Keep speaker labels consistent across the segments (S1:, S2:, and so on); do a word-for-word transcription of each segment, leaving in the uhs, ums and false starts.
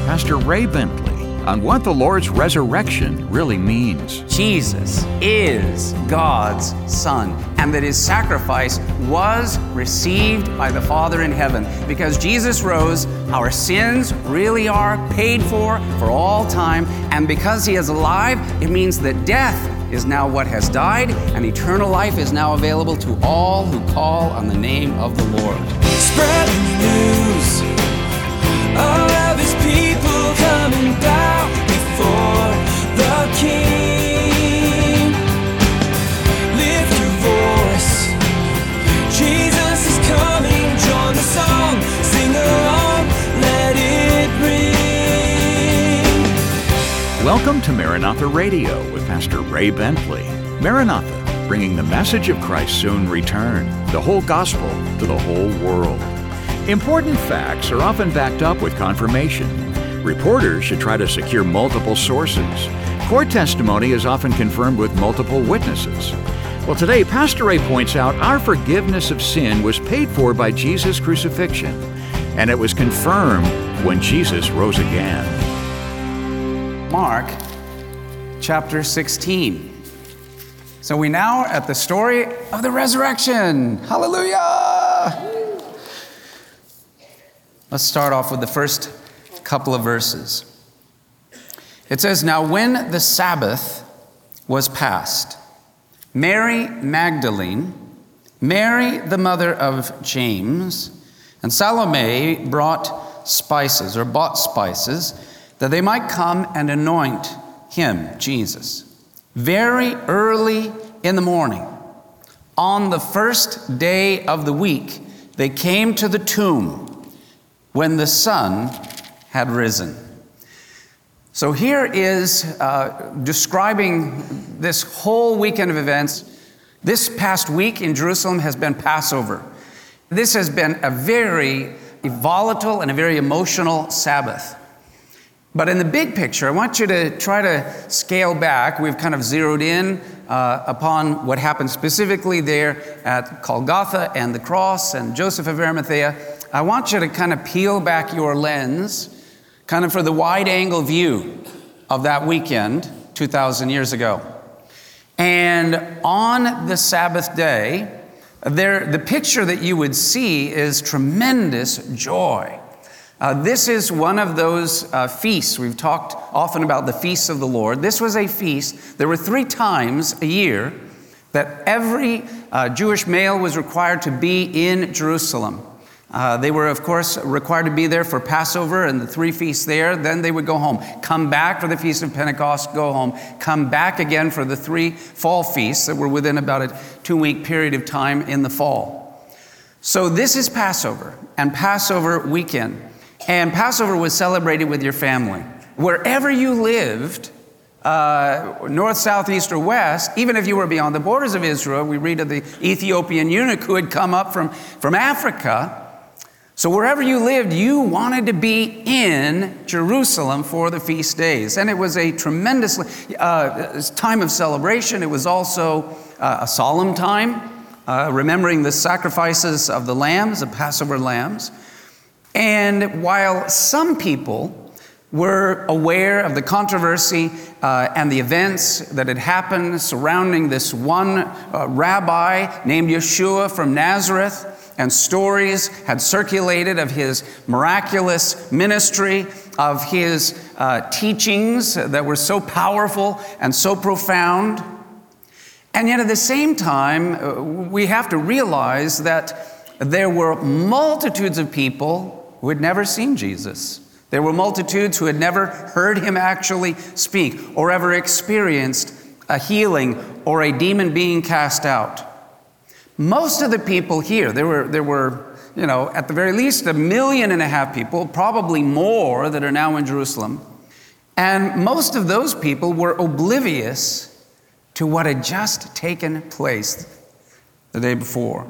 S1: Pastor Ray Bentley on what the Lord's resurrection really means.
S2: Jesus is God's Son, and that His sacrifice was received by the Father in heaven. Because Jesus rose, our sins really are paid for for all time, and because He is alive, it means that death is now what has died, and eternal life is now available to all who call on the name of the Lord.
S3: Spread the news, all of His people coming down before the King. Lift your voice, Jesus is coming. Join the song, sing along, let it ring.
S1: Welcome to Maranatha Radio with Pastor Ray Bentley. Maranatha, bringing the message of Christ's soon return, the whole gospel to the whole world. Important facts are often backed up with confirmation. Reporters should try to secure multiple sources. Court testimony is often confirmed with multiple witnesses. Well, today, Pastor Ray points out our forgiveness of sin was paid for by Jesus' crucifixion, and it was confirmed when Jesus rose again.
S2: Mark chapter sixteen. So we now are at the story of the resurrection. Hallelujah! Let's start off with the first couple of verses. It says, "Now when the Sabbath was past, Mary Magdalene, Mary the mother of James, and Salome brought spices, or bought spices, that they might come and anoint him, Jesus. Very early in the morning, on the first day of the week, they came to the tomb when the sun had risen." So here is uh, describing this whole weekend of events. This past week in Jerusalem has been Passover. This has been a very volatile and a very emotional Sabbath. But in the big picture, I want you to try to scale back. We've kind of zeroed in uh, upon what happened specifically there at Golgotha and the cross and Joseph of Arimathea. I want you to kind of peel back your lens, kind of for the wide-angle view of that weekend two thousand years ago. And on the Sabbath day, there, the picture that you would see is tremendous joy. Uh, this is one of those uh, feasts. We've talked often about the feasts of the Lord. This was a feast. There were three times a year that every uh, Jewish male was required to be in Jerusalem. Uh, they were, of course, required to be there for Passover and the three feasts there. Then they would go home, come back for the Feast of Pentecost, go home, come back again for the three fall feasts that were within about a two-week period of time in the fall. So this is Passover and Passover weekend. And Passover was celebrated with your family. Wherever you lived, uh, north, south, east, or west, even if you were beyond the borders of Israel, we read of the Ethiopian eunuch who had come up from, from Africa. So wherever you lived, you wanted to be in Jerusalem for the feast days. And it was a tremendous uh, time of celebration. It was also uh, a solemn time, uh, remembering the sacrifices of the lambs, the Passover lambs. And while some people were aware of the controversy uh, and the events that had happened surrounding this one uh, rabbi named Yeshua from Nazareth, and stories had circulated of his miraculous ministry, of his uh, teachings that were so powerful and so profound. And yet at the same time, uh, we have to realize that there were multitudes of people who had never seen Jesus. There were multitudes who had never heard him actually speak or ever experienced a healing or a demon being cast out. Most of the people here, there were, there were, you know, at the very least a million and a half people, probably more, that are now in Jerusalem. And most of those people were oblivious to what had just taken place the day before.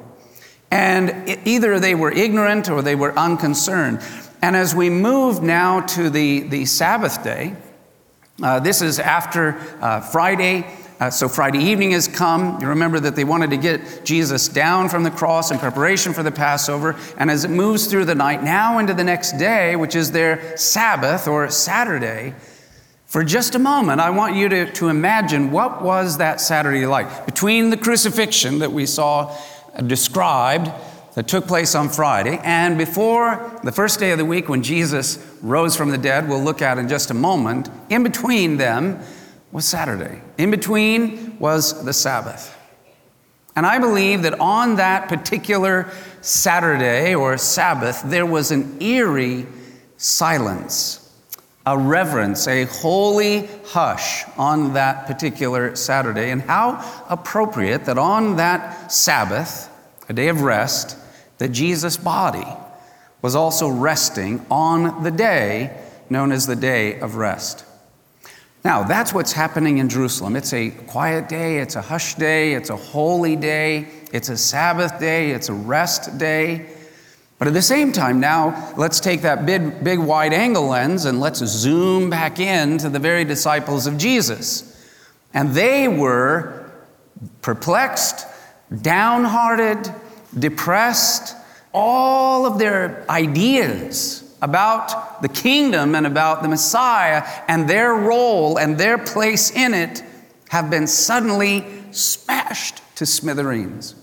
S2: And either they were ignorant or they were unconcerned. And as we move now to the, the Sabbath day, uh, this is after uh, Friday, Uh, so Friday evening has come. You remember that they wanted to get Jesus down from the cross in preparation for the Passover. And as it moves through the night, now into the next day, which is their Sabbath or Saturday, for just a moment, I want you to, to imagine what was that Saturday like. Between the crucifixion that we saw described that took place on Friday, and before the first day of the week when Jesus rose from the dead, we'll look at in just a moment, in between them was Saturday. In between was the Sabbath. And I believe that on that particular Saturday or Sabbath, there was an eerie silence, a reverence, a holy hush on that particular Saturday. And how appropriate that on that Sabbath, a day of rest, that Jesus' body was also resting on the day known as the day of rest. Now, that's what's happening in Jerusalem. It's a quiet day, it's a hush day, it's a holy day, it's a Sabbath day, it's a rest day. But at the same time now, let's take that big, big wide-angle lens and let's zoom back in to the very disciples of Jesus. And they were perplexed, downhearted, depressed. All of their ideas about the kingdom and about the Messiah and their role and their place in it have been suddenly smashed to smithereens.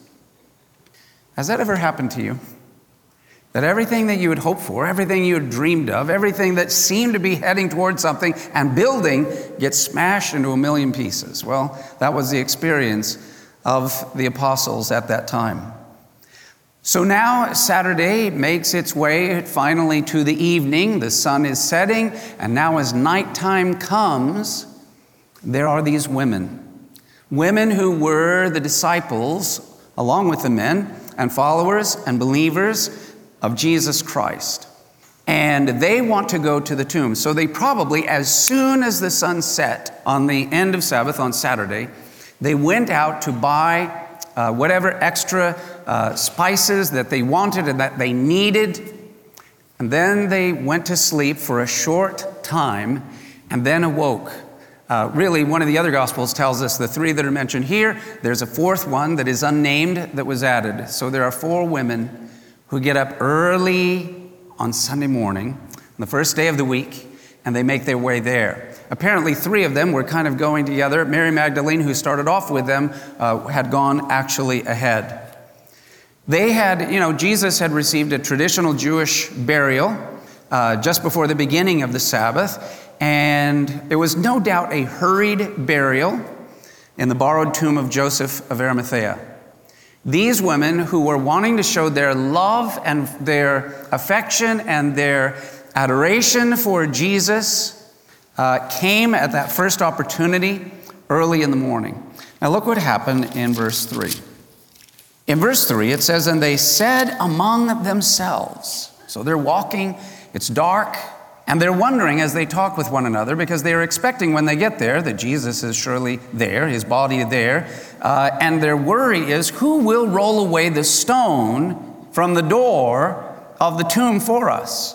S2: Has that ever happened to you? That everything that you had hoped for, everything you had dreamed of, everything that seemed to be heading towards something and building gets smashed into a million pieces? Well, that was the experience of the apostles at that time. So now Saturday makes its way finally to the evening. The sun is setting, and now as nighttime comes, there are these women. Women who were the disciples, along with the men and followers and believers of Jesus Christ. And they want to go to the tomb. So they probably, as soon as the sun set on the end of Sabbath on Saturday, they went out to buy uh, whatever extra uh, spices that they wanted and that they needed. And then they went to sleep for a short time and then awoke. Uh, really, one of the other Gospels tells us the three that are mentioned here. There's a fourth one that is unnamed that was added. So there are four women who get up early on Sunday morning, on the first day of the week, and they make their way there. Apparently, three of them were kind of going together. Mary Magdalene, who started off with them, uh, had gone actually ahead. They had, you know, Jesus had received a traditional Jewish burial uh, just before the beginning of the Sabbath, and it was no doubt a hurried burial in the borrowed tomb of Joseph of Arimathea. These women who were wanting to show their love and their affection and their adoration for Jesus uh, came at that first opportunity early in the morning. Now look what happened in verse three. In verse three it says, "And they said among themselves." So they're walking, it's dark, and they're wondering as they talk with one another, because they are expecting when they get there that Jesus is surely there, his body there. Uh, and their worry is, who will roll away the stone from the door of the tomb for us?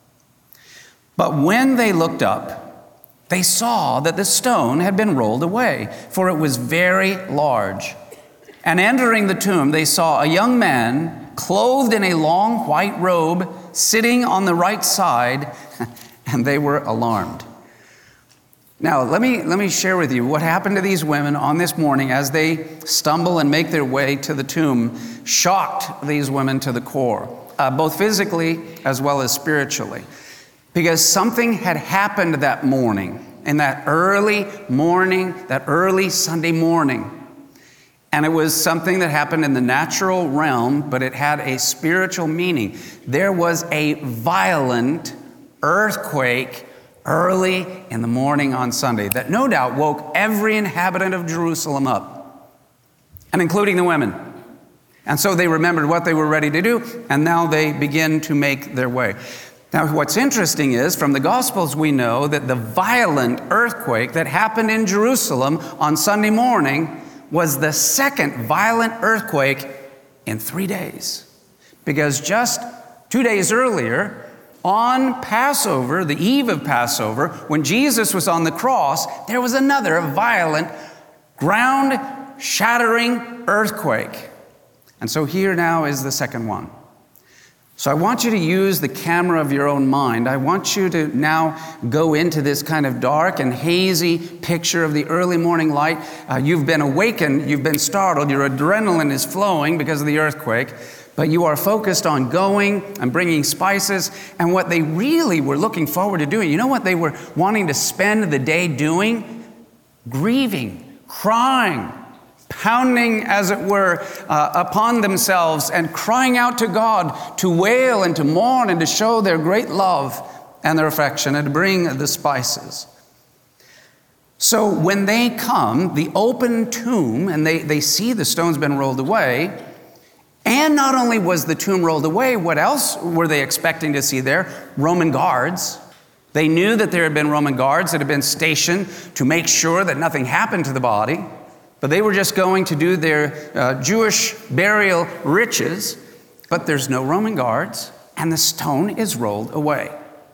S2: But when they looked up, they saw that the stone had been rolled away, for it was very large. And entering the tomb, they saw a young man clothed in a long white robe, sitting on the right side, and they were alarmed. Now, let me, let me share with you what happened to these women on this morning as they stumble and make their way to the tomb. Shocked these women to the core, uh, both physically as well as spiritually. Because something had happened that morning, in that early morning, that early Sunday morning. And it was something that happened in the natural realm, but it had a spiritual meaning. There was a violent earthquake early in the morning on Sunday that no doubt woke every inhabitant of Jerusalem up, and including the women. And so they remembered what they were ready to do, and now they begin to make their way. Now, what's interesting is, from the Gospels we know that the violent earthquake that happened in Jerusalem on Sunday morning was the second violent earthquake in three days. Because just two days earlier, on Passover, the eve of Passover, when Jesus was on the cross, there was another violent, ground-shattering earthquake. And so here now is the second one. So I want you to use the camera of your own mind. I want you to now go into this kind of dark and hazy picture of the early morning light. Uh, you've been awakened, you've been startled, your adrenaline is flowing because of the earthquake, but you are focused on going and bringing spices. And what they really were looking forward to doing, you know what they were wanting to spend the day doing? Grieving, crying, pounding, as it were, uh, upon themselves and crying out to God to wail and to mourn and to show their great love and their affection and to bring the spices. So when they come, the open tomb, and they, they see the stone's been rolled away, and not only was the tomb rolled away, what else were they expecting to see there? Roman guards. They knew that there had been Roman guards that had been stationed to make sure that nothing happened to the body. But they were just going to do their uh, Jewish burial rites, but there's no Roman guards, and the stone is rolled away.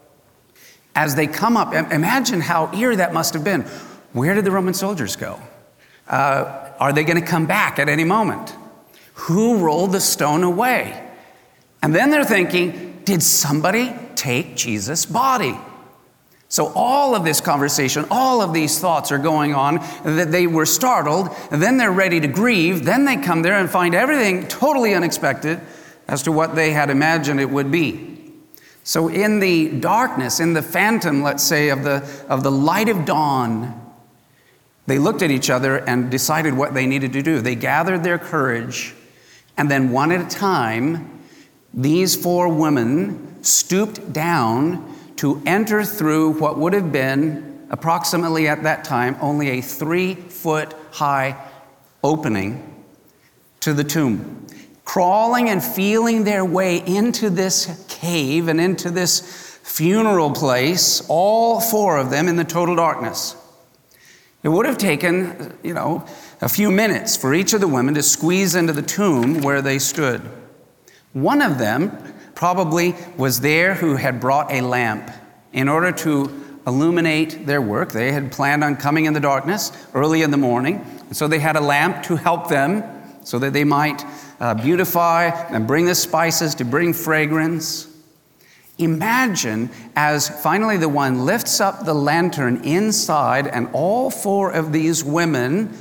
S2: As they come up, imagine how eerie that must have been. Where did the Roman soldiers go? Uh, are they going to come back at any moment? Who rolled the stone away? And then they're thinking, did somebody take Jesus' body? So all of this conversation, all of these thoughts are going on, that they were startled, and then they're ready to grieve, then they come there and find everything totally unexpected as to what they had imagined it would be. So in the darkness, in the phantom, let's say, of the, of the light of dawn, they looked at each other and decided what they needed to do. They gathered their courage, and then one at a time, these four women stooped down to enter through what would have been, approximately at that time, only a three-foot high opening to the tomb. Crawling and feeling their way into this cave and into this funeral place, all four of them in the total darkness. It would have taken, you know, a few minutes for each of the women to squeeze into the tomb where they stood. One of them probably was there who had brought a lamp in order to illuminate their work. They had planned on coming in the darkness early in the morning, and so they had a lamp to help them so that they might uh, beautify and bring the spices to bring fragrance. Imagine as finally the one lifts up the lantern inside, and all four of these women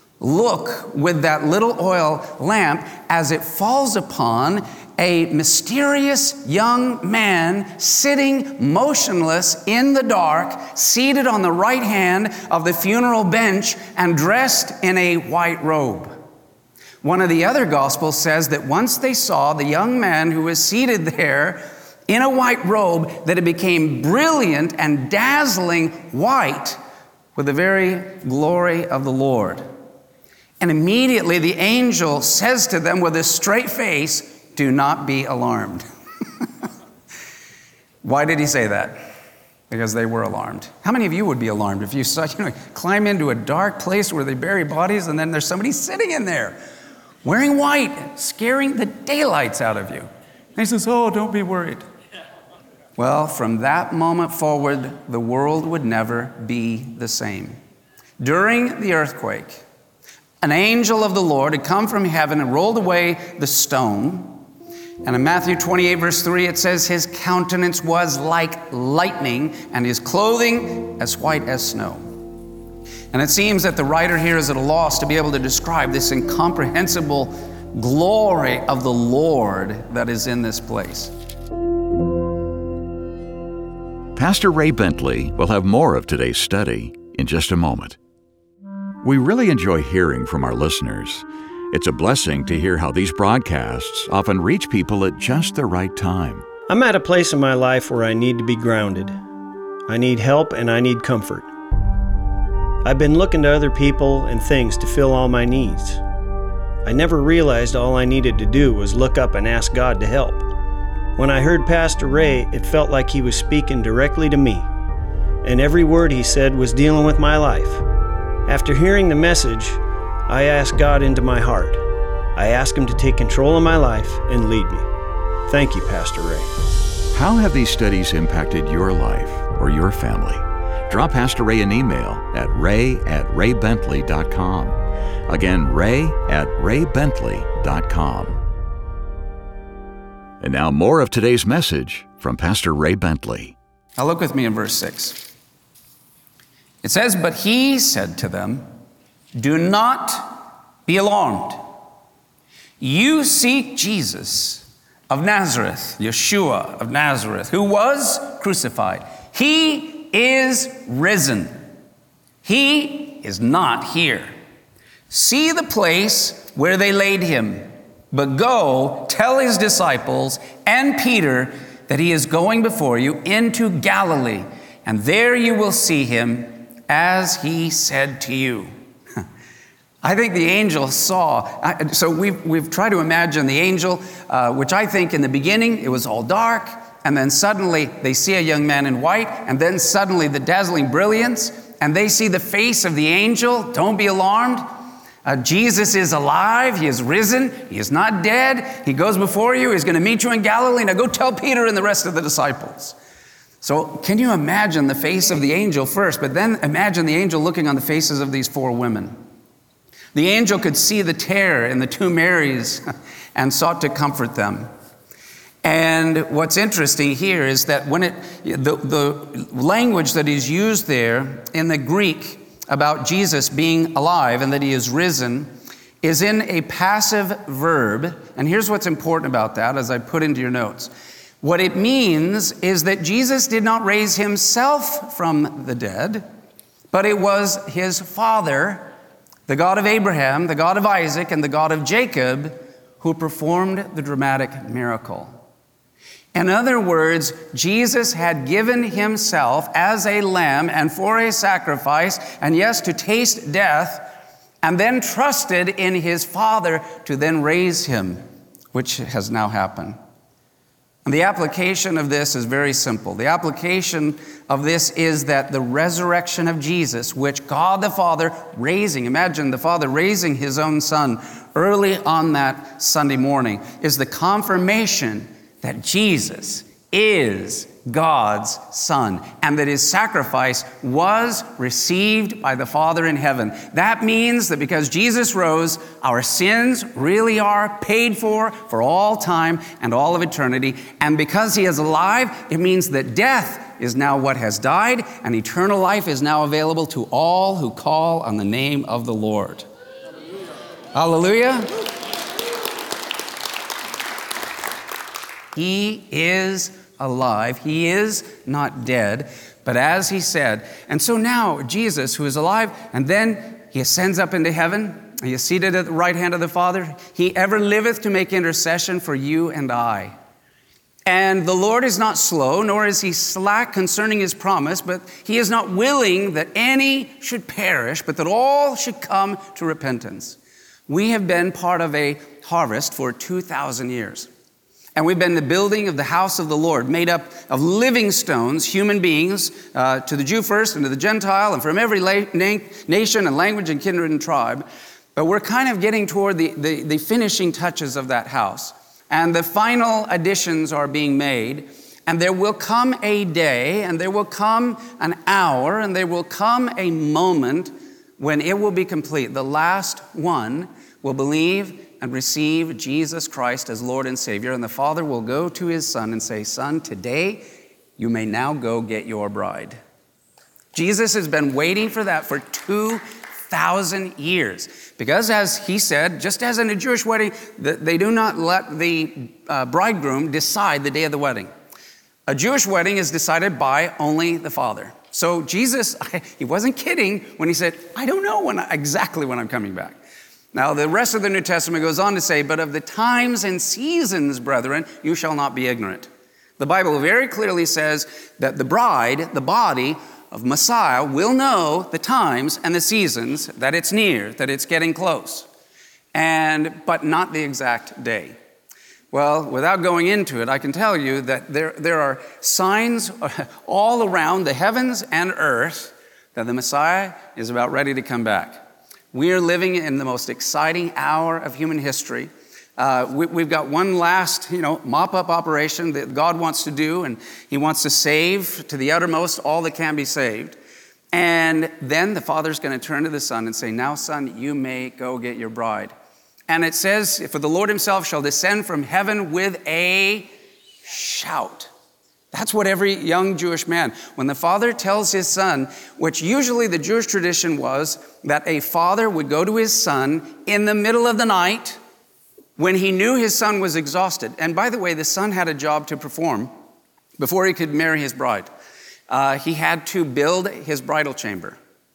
S2: look with that little oil lamp as it falls upon a mysterious young man sitting motionless in the dark, seated on the right hand of the funeral bench and dressed in a white robe. One of the other Gospels says that once they saw the young man who was seated there in a white robe, that it became brilliant and dazzling white with the very glory of the Lord. And immediately the angel says to them with a straight face, "Do not be alarmed." Why did he say that? Because they were alarmed. How many of you would be alarmed if you saw, you know, climb into a dark place where they bury bodies and then there's somebody sitting in there wearing white, scaring the daylights out of you? And he says, "Oh, don't be worried." Well, from that moment forward, the world would never be the same. During the earthquake, an angel of the Lord had come from heaven and rolled away the stone. And in Matthew twenty-eight, verse three, it says, his countenance was like lightning and his clothing as white as snow. And it seems that the writer here is at a loss to be able to describe this incomprehensible glory of the Lord that is in this place.
S1: Pastor Ray Bentley will have more of today's study in just a moment. We really enjoy hearing from our listeners. It's a blessing to hear how these broadcasts often reach people at just the right time.
S4: I'm at a place in my life where I need to be grounded. I need help and I need comfort. I've been looking to other people and things to fill all my needs. I never realized all I needed to do was look up and ask God to help. When I heard Pastor Ray, it felt like he was speaking directly to me, and every word he said was dealing with my life. After hearing the message, I asked God into my heart. I asked him to take control of my life and lead me. Thank you, Pastor Ray.
S1: How have these studies impacted your life or your family? Drop Pastor Ray an email at ray at ray bentley dot com. Again, ray at ray bentley dot com. And now more of today's message from Pastor Ray Bentley.
S2: Now look with me in verse six. It says, "But he said to them, 'Do not be alarmed. You seek Jesus of Nazareth,'" Yeshua of Nazareth, "'who was crucified. He is risen. He is not here. See the place where they laid him. But go tell his disciples and Peter that he is going before you into Galilee, and there you will see him as he said to you." I think the angel saw, so we've, we've tried to imagine the angel, uh, which I think in the beginning it was all dark, and then suddenly they see a young man in white, and then suddenly the dazzling brilliance, and they see the face of the angel. Don't be alarmed. Uh, Jesus is alive. He is risen. He is not dead. He goes before you. He's going to meet you in Galilee. Now go tell Peter and the rest of the disciples. So can you imagine the face of the angel first, but then imagine the angel looking on the faces of these four women. The angel could see the terror in the two Marys and sought to comfort them. And what's interesting here is that when it, the, the language that is used there in the Greek about Jesus being alive and that he is risen is in a passive verb. And here's what's important about that, as I put into your notes. What it means is that Jesus did not raise himself from the dead, but it was his Father, the God of Abraham, the God of Isaac, and the God of Jacob, who performed the dramatic miracle. In other words, Jesus had given himself as a lamb and for a sacrifice, and yes, to taste death, and then trusted in his Father to then raise him, which has now happened. And the application of this is very simple. The application of this is that the resurrection of Jesus, which God the Father raising, imagine the Father raising his own Son early on that Sunday morning, is the confirmation that Jesus is God's Son, and that his sacrifice was received by the Father in heaven. That means that because Jesus rose, our sins really are paid for for all time and all of eternity. And because he is alive, it means that death is now what has died, and eternal life is now available to all who call on the name of the Lord. Hallelujah. Hallelujah. He is alive. He is not dead, but as he said. And so now Jesus, who is alive, and then he ascends up into heaven. He is seated at the right hand of the Father. He ever liveth to make intercession for you and I. And the Lord is not slow, nor is he slack concerning his promise, but he is not willing that any should perish, but that all should come to repentance. We have been part of a harvest for two thousand years. And we've been the building of the house of the Lord, made up of living stones, human beings, uh, to the Jew first and to the Gentile, and from every la- na- nation and language and kindred and tribe. But we're kind of getting toward the, the, the finishing touches of that house. And the final additions are being made. And there will come a day, and there will come an hour, and there will come a moment when it will be complete. The last one will believe and receive Jesus Christ as Lord and Savior. And the Father will go to his Son and say, "Son, today you may now go get your bride." Jesus has been waiting for that for two thousand years. Because as he said, just as in a Jewish wedding, they do not let the uh, bridegroom decide the day of the wedding. A Jewish wedding is decided by only the Father. So Jesus, he wasn't kidding when he said, "I don't know when I, exactly when I'm coming back." Now, the rest of the New Testament goes on to say, "But of the times and seasons, brethren, you shall not be ignorant." The Bible very clearly says that the bride, the body of Messiah, will know the times and the seasons, that it's near, that it's getting close, and but not the exact day. Well, without going into it, I can tell you that there, there are signs all around the heavens and earth that the Messiah is about ready to come back. We are living in the most exciting hour of human history. Uh, we, we've got one last, you know, mop-up operation that God wants to do, and he wants to save to the uttermost all that can be saved. And then the father's going to turn to the son and say, now, son, you may go get your bride. And it says, for the Lord himself shall descend from heaven with a shout. That's what every young Jewish man, when the father tells his son, which usually the Jewish tradition was that a father would go to his son in the middle of the night when he knew his son was exhausted. And by the way, the son had a job to perform before he could marry his bride. Uh, he had to build his bridal chamber.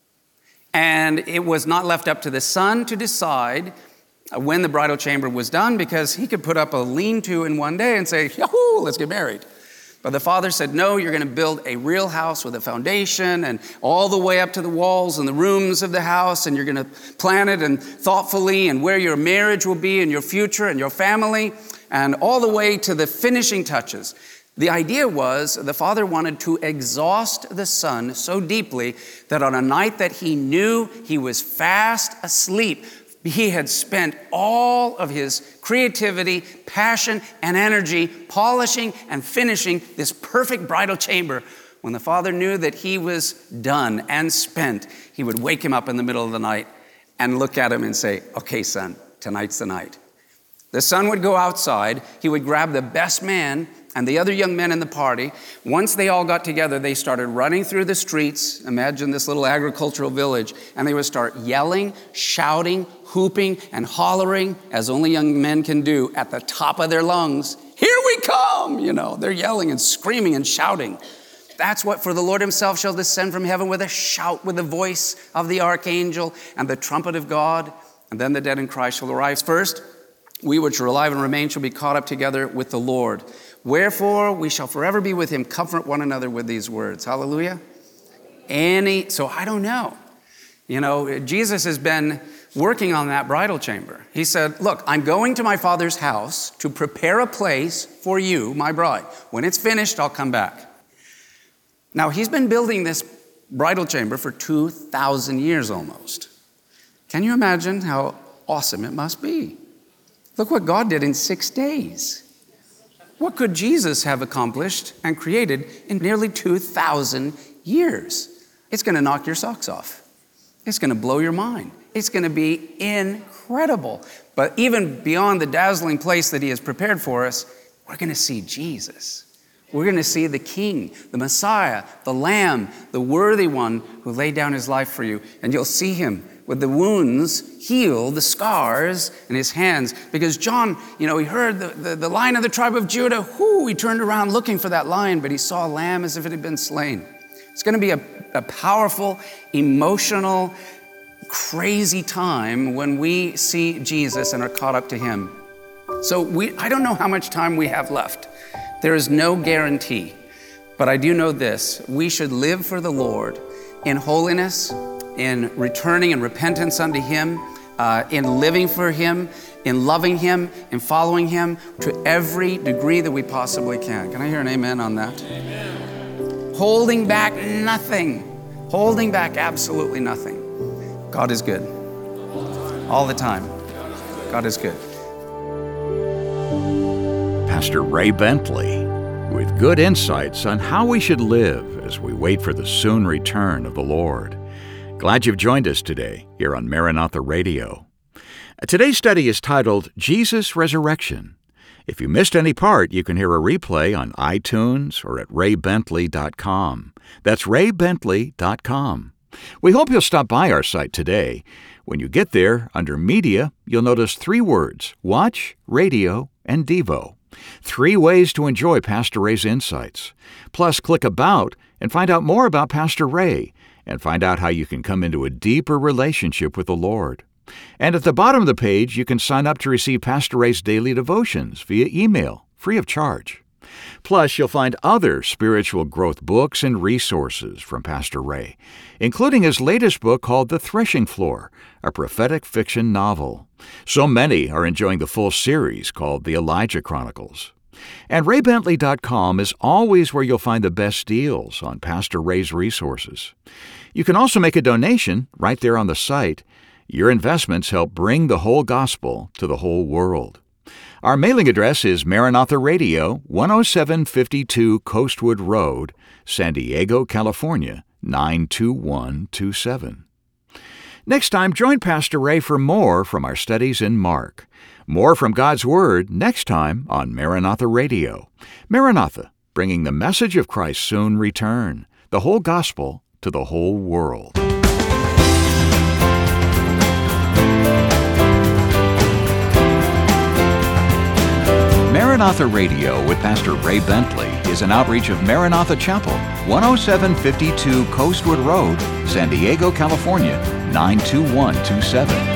S2: And it was not left up to the son to decide when the bridal chamber was done, because he could put up a lean-to in one day and say, yahoo, let's get married. But the father said, no, you're going to build a real house with a foundation and all the way up to the walls and the rooms of the house, and you're going to plan it and thoughtfully, and where your marriage will be and your future and your family, and all the way to the finishing touches. The idea was the father wanted to exhaust the son so deeply that on a night that he knew he was fast asleep, he had spent all of his creativity, passion, and energy polishing and finishing this perfect bridal chamber. When the father knew that he was done and spent, he would wake him up in the middle of the night and look at him and say, okay, son, tonight's the night. The son would go outside. He would grab the best man and the other young men in the party. Once they all got together, they started running through the streets. Imagine this little agricultural village. And they would start yelling, shouting, hooping, and hollering, as only young men can do, at the top of their lungs. Here we come! You know, they're yelling and screaming and shouting. That's what, for the Lord himself shall descend from heaven with a shout, with the voice of the archangel and the trumpet of God. And then the dead in Christ shall arise. First, we which are alive and remain shall be caught up together with the Lord. Wherefore we shall forever be with him. Comfort one another with these words. Hallelujah. Any, so I don't know. You know, Jesus has been working on that bridal chamber. He said, look, I'm going to my Father's house to prepare a place for you, my bride. When it's finished, I'll come back. Now, he's been building this bridal chamber for two thousand years almost. Can you imagine how awesome it must be? Look what God did in six days. What could Jesus have accomplished and created in nearly two thousand years? It's going to knock your socks off. It's going to blow your mind. It's going to be incredible. But even beyond the dazzling place that he has prepared for us, we're going to see Jesus. We're going to see the King, the Messiah, the Lamb, the worthy one who laid down his life for you. And you'll see him with the wounds healed, the scars in his hands. Because John, you know, he heard the, the, the Lion of the tribe of Judah. Whoo, he turned around looking for that lion, but he saw a lamb as if it had been slain. It's going to be a, a powerful, emotional, crazy time when we see Jesus and are caught up to him. So we, I don't know how much time we have left. There is no guarantee. But I do know this. We should live for the Lord in holiness, in returning and repentance unto him, uh, in living for him, in loving him, in following him to every degree that we possibly can. Can I hear an amen on that? Amen. Holding back nothing. Holding back absolutely nothing. God is good. All the time. God is good.
S1: Pastor Ray Bentley with good insights on how we should live as we wait for the soon return of the Lord. Glad you've joined us today here on Maranatha Radio. Today's study is titled Jesus Resurrection. If you missed any part, you can hear a replay on iTunes or at ray bentley dot com. That's ray bentley dot com. We hope you'll stop by our site today. When you get there, under Media, you'll notice three words: Watch, Radio, and Devo. Three ways to enjoy Pastor Ray's insights. Plus, click About and find out more about Pastor Ray, and find out how you can come into a deeper relationship with the Lord. And at the bottom of the page, you can sign up to receive Pastor Ray's daily devotions via email, free of charge. Plus, you'll find other spiritual growth books and resources from Pastor Ray, including his latest book called The Threshing Floor, a prophetic fiction novel. So many are enjoying the full series called The Elijah Chronicles. And ray bentley dot com is always where you'll find the best deals on Pastor Ray's resources. You can also make a donation right there on the site. Your investments help bring the whole gospel to the whole world. Our mailing address is Maranatha Radio, one oh seven fifty-two Coastwood Road, San Diego, California, nine two one two seven. Next time, join Pastor Ray for more from our studies in Mark. More from God's Word next time on Maranatha Radio. Maranatha, bringing the message of Christ's soon return, the whole gospel to the whole world. Maranatha Radio with Pastor Ray Bentley is an outreach of Maranatha Chapel, one oh seven fifty-two Coastwood Road, San Diego, California, nine two one two seven.